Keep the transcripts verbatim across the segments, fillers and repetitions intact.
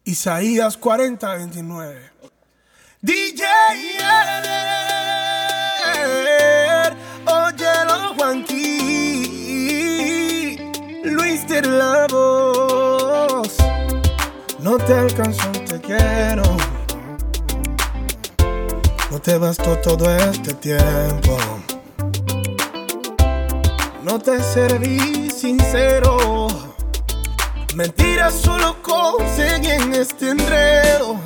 Isaías cuarenta, veintinueve. D J Eder, óyelo Juanqui, Luis de la voz. No te alcanzo, te quiero. No te bastó todo este tiempo. No te serví sincero. Mentiras solo conseguí en este enredo.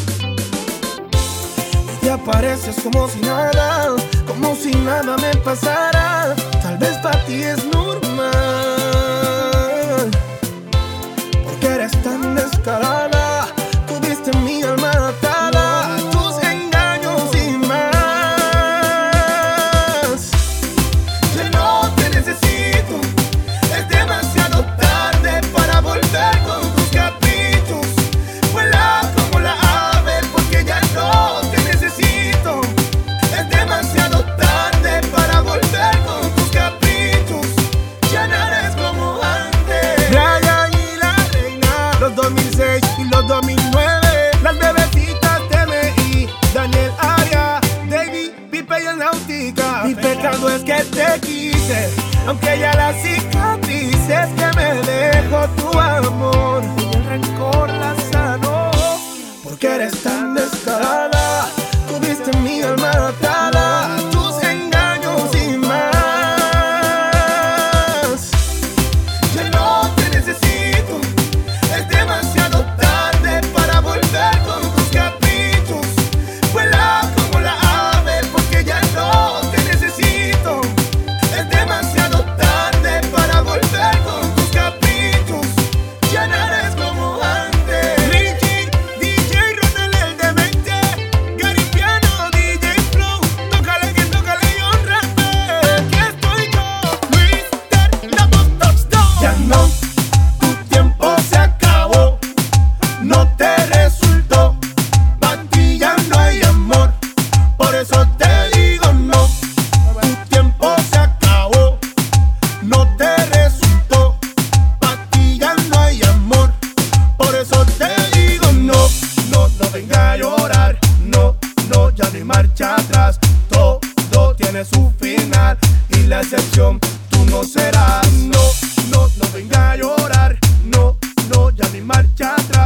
Y apareces como si nada, como si nada me pasara. Tal vez para ti es normal, porque eres tan descarada. Tuviste mi alma atada a tus engaños y más. Ya no te necesito, es demasiado tarde para volver con tus caprichos. Vuela como la ave porque ya no te necesito. Es demasiado tarde para volver con tus caprichos. Ya no eres como antes. Raya y la reina, los dos mil seis y los dos mil nueve. Las bebecitas T M I, Daniel Aria, David, Pipe y el Náutica. Mi pecado es que te quise, aunque ya la cicatriz es que me dejó tu amor y el rencor la sanó. Porque eres tan descarada, tuviste mi alma atada a tus engaños y más. Ya no te necesito, es demasiado tarde para volver con tus caprichos. Vuela como la ave porque ya no te necesito. Es demasiado tarde para volver con tus caprichos. Ya no eres como antes. Richie, D J Ronald el demente, Gary Piano, D J Flow. Tócale que tócale y honrate. Aquí estoy yo, Luis de la voz top stone. Ya no, tu tiempo se acabó. No te resultó, pa' ti ya no hay amor. Por eso te digo no. Tu tiempo se acabó, no te resultó, pa' ti ya no hay amor. Por eso te digo no, no, no venga a llorar. No, no, ya no hay marcha atrás. Todo tiene su final y la excepción tú no serás. No, no, no venga a llorar. No, no, ya no hay marcha atrás.